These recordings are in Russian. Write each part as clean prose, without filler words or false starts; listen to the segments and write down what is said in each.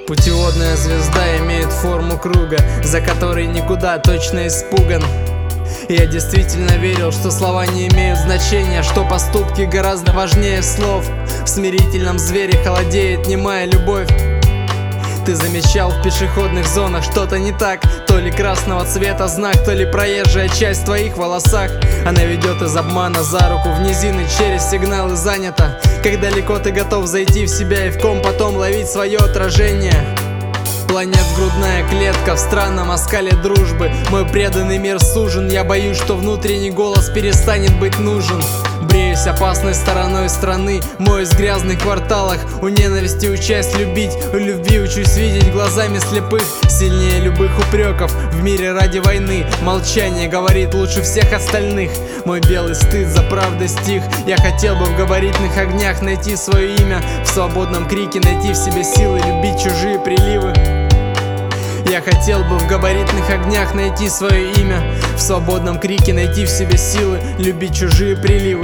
Путеводная звезда имеет форму круга, за которой никуда точно испуган. Я действительно верил, что слова не имеют значения, что поступки гораздо важнее слов. В смирительном звере холодеет немая любовь. Ты замечал в пешеходных зонах что-то не так, то ли красного цвета знак, то ли проезжая часть в твоих волосах. Она ведет из обмана за руку в низины, через сигналы занята. Как далеко ты готов зайти в себя и в ком потом ловить свое отражение. Планет грудная клетка в странном оскале дружбы. Мой преданный мир сужен, я боюсь, что внутренний голос перестанет быть нужен. Бреюсь опасной стороной страны, моюсь в грязных кварталах. У ненависти учась любить, у любви учусь видеть глазами слепых. Сильнее любых упреков в мире ради войны. Молчание говорит лучше всех остальных. Мой белый стыд за правду стих. Я хотел бы в габаритных огнях найти свое имя, в свободном крике найти в себе силы, любить чужие приливы. Я хотел бы в габаритных огнях найти свое имя, в свободном крике найти в себе силы, любить чужие приливы.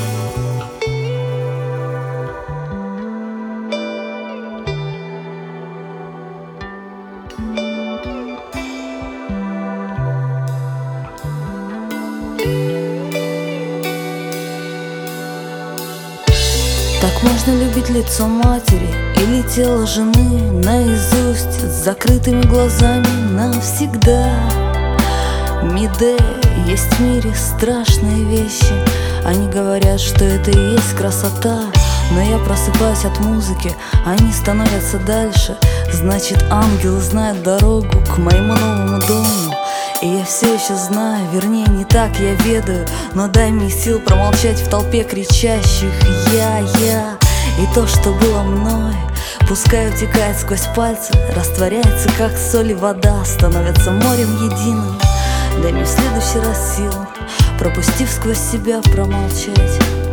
Так можно любить лицо матери или тело жены наизусть, с закрытыми глазами навсегда. Миде, есть в мире страшные вещи. Они говорят, что это и есть красота. Но я просыпаюсь от музыки, они становятся дальше. Значит, ангелы знают дорогу к моему новому дому. И я все еще знаю, вернее не так я ведаю, но дай мне сил промолчать в толпе кричащих я. И то, что было мной, пускай утекает сквозь пальцы, растворяется, как соль и вода, становится морем единым. Дай мне в следующий раз сил, пропустив сквозь себя, промолчать.